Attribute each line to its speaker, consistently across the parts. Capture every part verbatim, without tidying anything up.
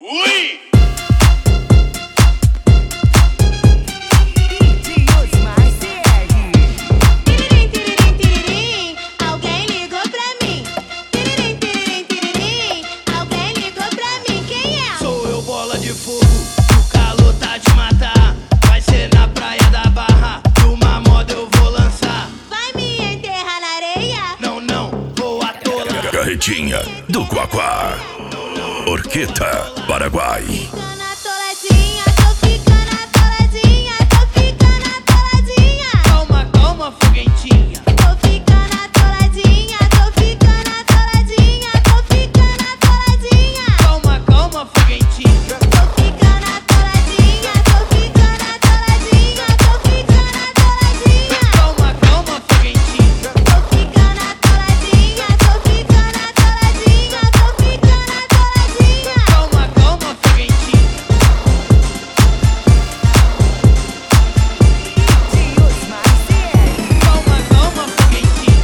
Speaker 1: Ui!
Speaker 2: Tiririm, tiririm, tiririm, alguém ligou pra mim. Tiririm, tiririm, tiririm, alguém ligou pra mim. Quem é?
Speaker 1: Sou eu, bola de fogo, o calor tá de matar. Vai ser na praia da Barra, numa moda eu vou lançar.
Speaker 2: Vai me enterrar na areia?
Speaker 1: Não, não, vou atolar.
Speaker 3: Carretinha do Quaquá. Orqueta, Paraguai.
Speaker 2: Ficando atoladinha, tô ficando atoladinha, tô ficando atoladinha.
Speaker 1: Calma, calma, foguentinha.
Speaker 2: Tô ficando atoladinha, tô ficando atoladinha, tô ficando atoladinha.
Speaker 1: Calma, calma, foguentinha.
Speaker 2: Tô ficando atoladinha, tô ficando atoladinha, tô ficando atoladinha.
Speaker 1: Calma, calma, foguentinha.
Speaker 2: Tô ficando atoladinha, tô ficando atoladinha, tô ficando atoladinha.
Speaker 1: Calma, calma, foguentinha. Calma, calma, foguentinha.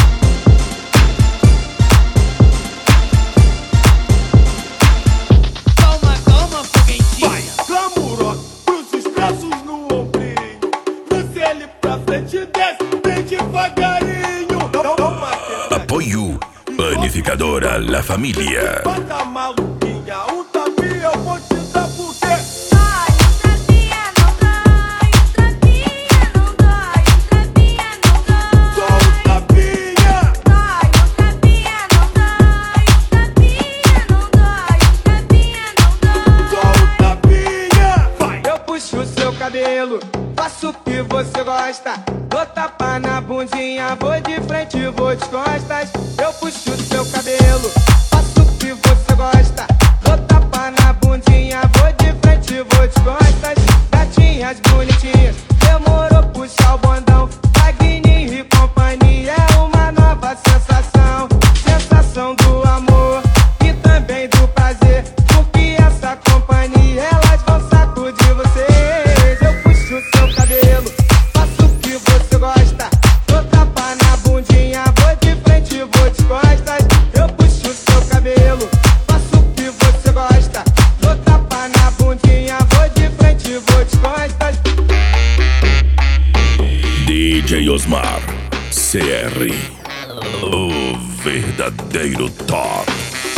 Speaker 1: Calma, calma, foguentinha.
Speaker 4: Glamour, cruzes, braços no ombrinho. Desce ele pra frente, desce bem devagarinho. Não, não, não mate,
Speaker 3: Apoio Panificadora La Família.
Speaker 4: bota a maluquinha. Um tapinha eu vou te dar porque
Speaker 2: Dói, o trapinha não dói, o trapinha não dói, o trapinha não dói.
Speaker 4: só um tapinha.
Speaker 2: Dói, o trapinha não dói, o trapinha não dói, o trapinha não dói.
Speaker 4: Só um tapinha. Vai.
Speaker 5: Eu puxo o seu cabelo, faço o que você gosta. Dou tapa na bundinha, vou de frente, vou de costas. Eu puxo o seu cabelo, faço o que você gosta. Dou tapa na bundinha, vou de frente, vou de costas. Gatinhas bonitinhas, demorou puxar o bondão. Wagner e companhia é uma nova sensação. Sensação do amor e também do prazer. Porque essa companhia, elas vão sacudir vocês. Eu puxo o seu cabelo, faço o que você gosta. Dou tapa na bundinha, vou de frente, vou de costas. Eu puxo o seu cabelo, faço o que você gosta. Dou tapa na bundinha, vou de frente, vou de costas.
Speaker 3: D J Osmar C R, o verdadeiro top.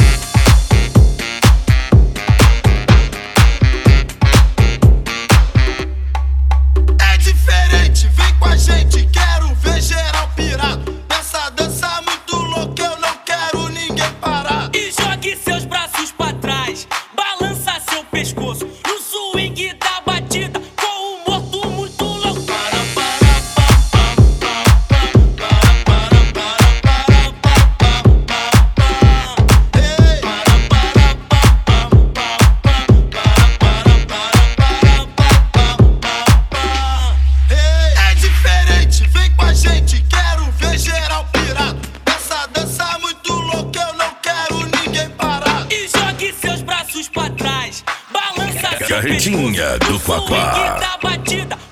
Speaker 6: É diferente, vem com a gente, quero ver geral pirado. Nessa dança muito louca, eu não quero ninguém parar.
Speaker 7: E jogue seus braços pra trás, balança seu pescoço no swing da batida, com o morto muito louco. Para, para, pam, pam, pam, pam, para, para, para, para, para, para,
Speaker 6: Ei,
Speaker 7: para, para, pam, pam, pam, pam, para, para, para, para, para.
Speaker 6: ei. É diferente, vem com a gente, quero ver geral pirado. Nessa dança muito louca, eu não quero ninguém parar.
Speaker 7: E jogue seus braços pra trás, balança seu
Speaker 3: Carretinha
Speaker 7: pescoço
Speaker 3: do
Speaker 7: no swing
Speaker 3: Quaquá.
Speaker 7: da batida,